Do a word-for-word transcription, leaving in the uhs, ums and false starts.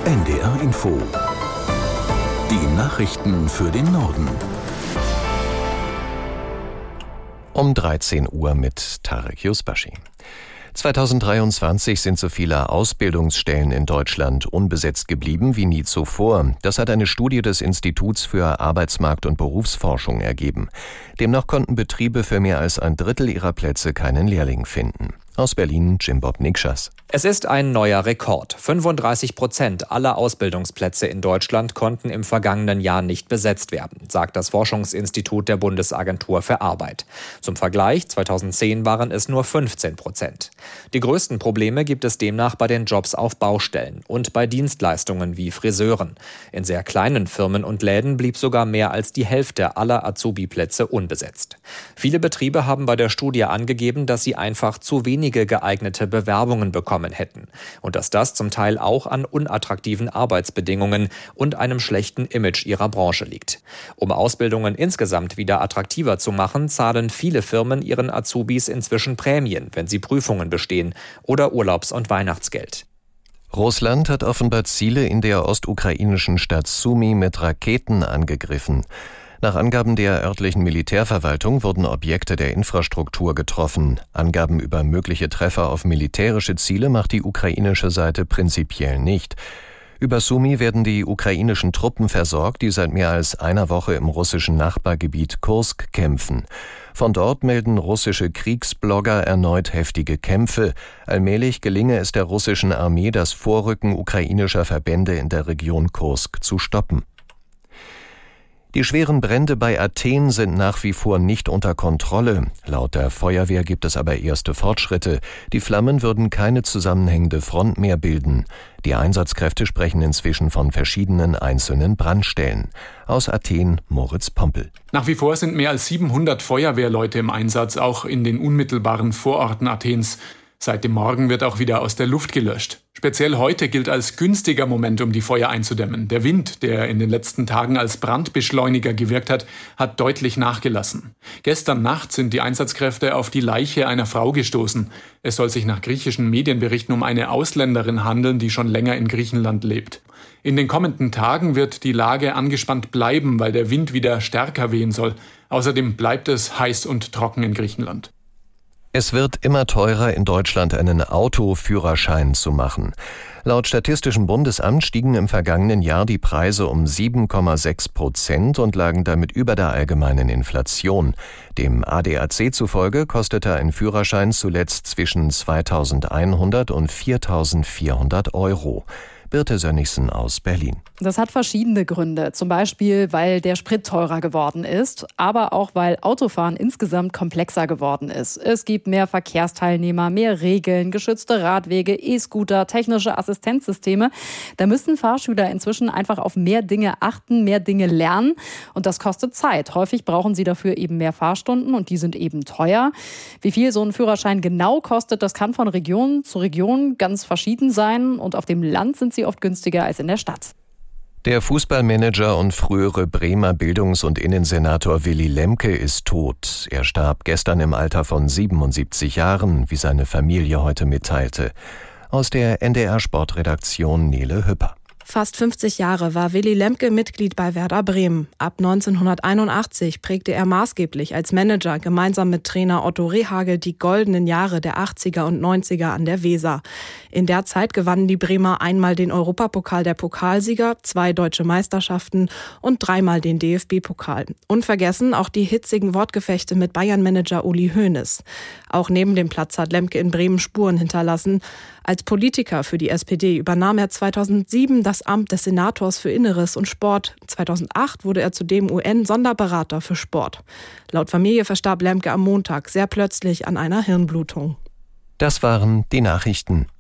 N D R Info. Die Nachrichten für den Norden. Um dreizehn Uhr mit Tarek Yusbashi. zweitausenddreiundzwanzig sind so viele Ausbildungsstellen in Deutschland unbesetzt geblieben wie nie zuvor. Das hat eine Studie des Instituts für Arbeitsmarkt- und Berufsforschung ergeben. Demnach konnten Betriebe für mehr als ein Drittel ihrer Plätze keinen Lehrling finden. Aus Berlin Jimbob Nikschas. Es ist ein neuer Rekord. fünfunddreißig Prozent aller Ausbildungsplätze in Deutschland konnten im vergangenen Jahr nicht besetzt werden, sagt das Forschungsinstitut der Bundesagentur für Arbeit. Zum Vergleich, zweitausendzehn waren es nur fünfzehn Prozent. Die größten Probleme gibt es demnach bei den Jobs auf Baustellen und bei Dienstleistungen wie Friseuren. In sehr kleinen Firmen und Läden blieb sogar mehr als die Hälfte aller Azubi-Plätze unbesetzt. Viele Betriebe haben bei der Studie angegeben, dass sie einfach zu wenige geeignete Bewerbungen bekommen hätten und dass das zum Teil auch an unattraktiven Arbeitsbedingungen und einem schlechten Image ihrer Branche liegt. Um Ausbildungen insgesamt wieder attraktiver zu machen, zahlen viele Firmen ihren Azubis inzwischen Prämien, wenn sie Prüfungen bestehen, oder Urlaubs- und Weihnachtsgeld. Russland hat offenbar Ziele in der ostukrainischen Stadt Sumy mit Raketen angegriffen. Nach Angaben der örtlichen Militärverwaltung wurden Objekte der Infrastruktur getroffen. Angaben über mögliche Treffer auf militärische Ziele macht die ukrainische Seite prinzipiell nicht. Über Sumy werden die ukrainischen Truppen versorgt, die seit mehr als einer Woche im russischen Nachbargebiet Kursk kämpfen. Von dort melden russische Kriegsblogger erneut heftige Kämpfe. Allmählich gelinge es der russischen Armee, das Vorrücken ukrainischer Verbände in der Region Kursk zu stoppen. Die schweren Brände bei Athen sind nach wie vor nicht unter Kontrolle. Laut der Feuerwehr gibt es aber erste Fortschritte. Die Flammen würden keine zusammenhängende Front mehr bilden. Die Einsatzkräfte sprechen inzwischen von verschiedenen einzelnen Brandstellen. Aus Athen Moritz Pompel. Nach wie vor sind mehr als siebenhundert Feuerwehrleute im Einsatz, auch in den unmittelbaren Vororten Athens. Seit dem Morgen wird auch wieder aus der Luft gelöscht. Speziell heute gilt als günstiger Moment, um die Feuer einzudämmen. Der Wind, der in den letzten Tagen als Brandbeschleuniger gewirkt hat, hat deutlich nachgelassen. Gestern Nacht sind die Einsatzkräfte auf die Leiche einer Frau gestoßen. Es soll sich nach griechischen Medienberichten um eine Ausländerin handeln, die schon länger in Griechenland lebt. In den kommenden Tagen wird die Lage angespannt bleiben, weil der Wind wieder stärker wehen soll. Außerdem bleibt es heiß und trocken in Griechenland. Es wird immer teurer, in Deutschland einen Autoführerschein zu machen. Laut Statistischem Bundesamt stiegen im vergangenen Jahr die Preise um sieben Komma sechs Prozent und lagen damit über der allgemeinen Inflation. Dem A D A C zufolge kostete ein Führerschein zuletzt zwischen zweitausendeinhundert und viertausendvierhundert Euro. Birte Sönnigsen aus Berlin. Das hat verschiedene Gründe. Zum Beispiel, weil der Sprit teurer geworden ist, aber auch, weil Autofahren insgesamt komplexer geworden ist. Es gibt mehr Verkehrsteilnehmer, mehr Regeln, geschützte Radwege, E-Scooter, technische Assistenzsysteme. Da müssen Fahrschüler inzwischen einfach auf mehr Dinge achten, mehr Dinge lernen. Und das kostet Zeit. Häufig brauchen sie dafür eben mehr Fahrstunden und die sind eben teuer. Wie viel so ein Führerschein genau kostet, das kann von Region zu Region ganz verschieden sein. Und auf dem Land sind sie oft günstiger als in der Stadt. Der Fußballmanager und frühere Bremer Bildungs- und Innensenator Willy Lemke ist tot. Er starb gestern im Alter von siebenundsiebzig Jahren, wie seine Familie heute mitteilte. Aus der N D R-Sportredaktion Nele Hüpper. Fast fünfzig Jahre war Willy Lemke Mitglied bei Werder Bremen. Ab neunzehnhunderteinundachtzig prägte er maßgeblich als Manager gemeinsam mit Trainer Otto Rehhagel die goldenen Jahre der achtziger und neunziger an der Weser. In der Zeit gewannen die Bremer einmal den Europapokal der Pokalsieger, zwei deutsche Meisterschaften und dreimal den D F B-Pokal. Unvergessen auch die hitzigen Wortgefechte mit Bayern-Manager Uli Hoeneß. Auch neben dem Platz hat Lemke in Bremen Spuren hinterlassen. Als Politiker für die S P D übernahm er zweitausendsieben das Amt des Senators für Inneres und Sport. zweitausendacht wurde er zudem U N-Sonderberater für Sport. Laut Familie verstarb Lemke am Montag sehr plötzlich an einer Hirnblutung. Das waren die Nachrichten.